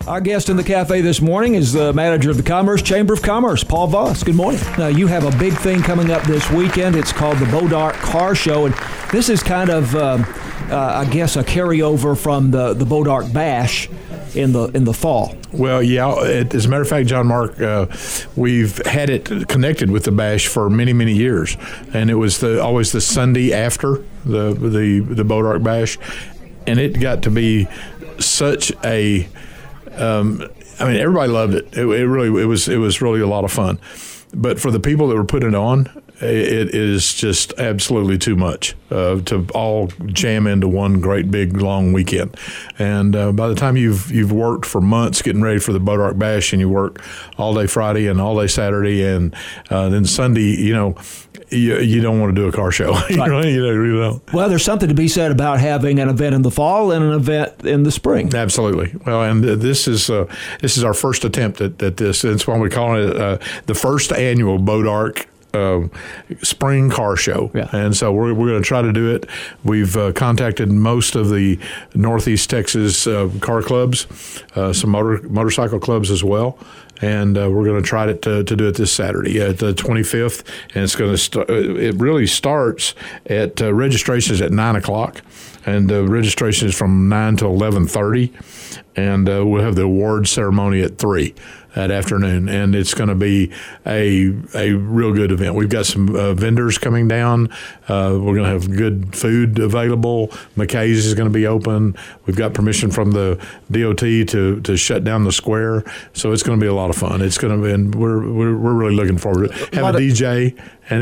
Our guest in the cafe this morning is the manager of the Commerce Chamber of Commerce, Paul Voss. Good morning. Now, you have a big thing coming up this weekend. It's called the Bodark Car Show, and this is kind of, I guess, a carryover from the Bodark Bash in the fall. Well, yeah. As a matter of fact, John Mark, we've had it connected with the Bash for many, many years, and it was always the Sunday after the Bodark Bash, and it got to be such a everybody loved it. It was really a lot of fun. But for the people that were putting it on, it is just absolutely too much to all jam into one great big long weekend. And by the time you've worked for months getting ready for the Bodark Bash, and you work all day Friday and all day Saturday, and then Sunday, you don't want to do a car show. Right. You don't. Well, there's something to be said about having an event in the fall and an event in the spring. Absolutely. Well, and this is our first attempt at this. That's why we call it the first annual Bodark spring car show. Yeah. And so we're going to try to do it. We've contacted most of the Northeast Texas car clubs, some motorcycle clubs as well. And we're going to try to do it this Saturday at the 25th, and it's going to it really starts at registrations at 9:00, and registration is from 9 to 11:30, and we'll have the award ceremony at 3 that afternoon, and it's going to be a real good event. We've got some vendors coming down. We're going to have good food available. McKay's is going to be open. We've got permission from the DOT to shut down the square, so it's going to be a lot of fun. It's going to be, and we're really looking forward to it. Have a DJ, and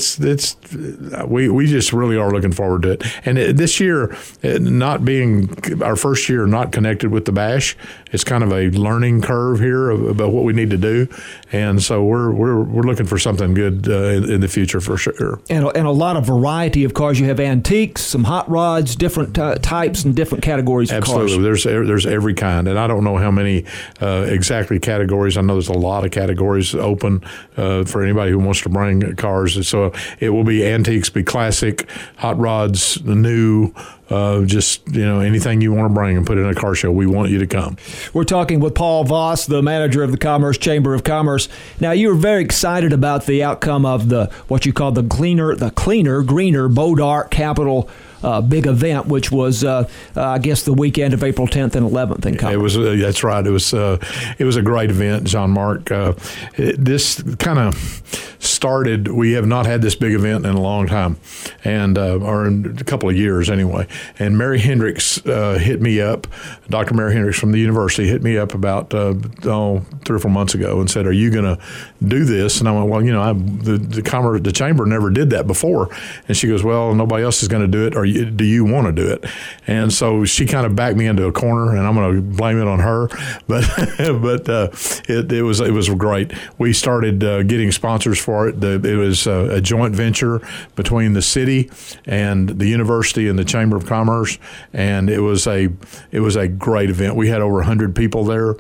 we just really are looking forward to it. And this year, not being our first year not connected with the Bash, it's kind of a learning curve here about what we need to do, and so we're looking for something good in the future for sure. And a lot of variety of cars. You have antiques, some hot rods, different types and different categories of cars. Absolutely. There's every kind, and I don't know how many exactly categories. I know there's a lot of categories open for anybody who wants to bring cars. And so it will be antiques, be classic, hot rods, new. Just anything you want to bring and put in a car show, we want you to come. We're talking with Paul Voss, the manager of the Commerce Chamber of Commerce. Now, you were very excited about the outcome of what you call the cleaner, greener Bodark Capital big event, which was I guess the weekend of April 10th and 11th in Commerce. It was that's right. It was a great event, John Mark. This kind of started. We have not had this big event in a long time, and or in a couple of years anyway. And Mary Hendricks hit me up. Dr. Mary Hendricks from the university hit me up about 3 or 4 months ago and said, "Are you going to do this?" And I went, "Well, the chamber never did that before." And she goes, "Well, nobody else is going to do it. Do you want to do it?" And so she kind of backed me into a corner, and I'm going to blame it on her. But it was great. We started getting sponsors for it. It was a joint venture between the city and the university and the Chamber of Commerce, and it was a great event. We had over 100 people there.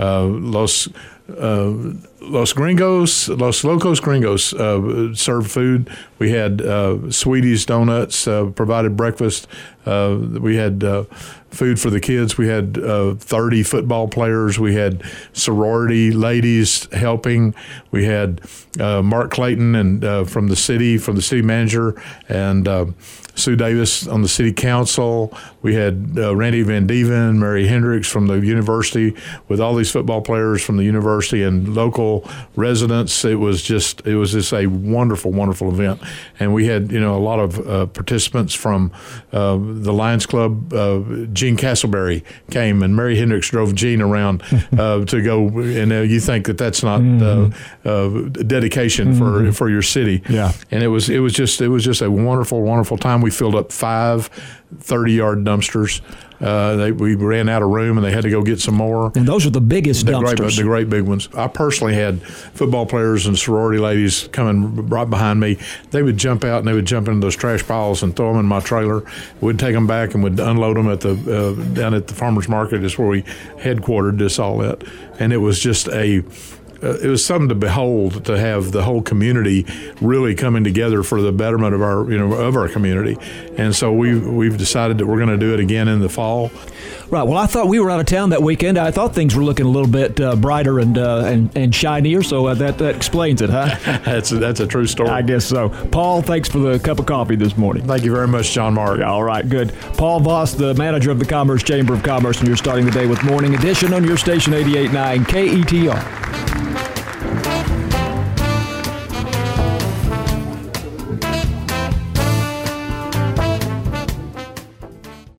Los Locos Gringos served food. We had Sweeties Donuts, provided breakfast. We had food for the kids. We had 30 football players. We had sorority ladies helping. We had Mark Clayton and from the city manager, and Sue Davis on the city council. We had Randy Van Dieven, Mary Hendricks from the university, with all these football players from the university and local residents. It was just a wonderful, wonderful event. And we had a lot of participants from the Lions Club. Gene Castleberry came, and Mary Hendricks drove Gene around to go. And you think that's not dedication for your city. Yeah. And it was just a wonderful, wonderful time. We filled up 5 30-yard dumpsters. We ran out of room, and they had to go get some more. And those are the biggest dumpsters. The great big ones. I personally had football players and sorority ladies coming right behind me. They would jump out, and they would jump into those trash piles and throw them in my trailer. We'd take them back and would unload them at down at the farmer's market. Is where we headquartered this all at. And it was just it was something to behold, to have the whole community really coming together for the betterment of our community. And so we've decided that we're going to do it again in the fall. Right. Well, I thought we were out of town that weekend. I thought things were looking a little bit brighter and shinier, so that explains it, huh? That's a true story. I guess so. Paul, thanks for the cup of coffee this morning. Thank you very much, John Mark. All right, good. Paul Voss, the manager of the Commerce Chamber of Commerce, and you're starting the day with Morning Edition on your station 88.9 KETR.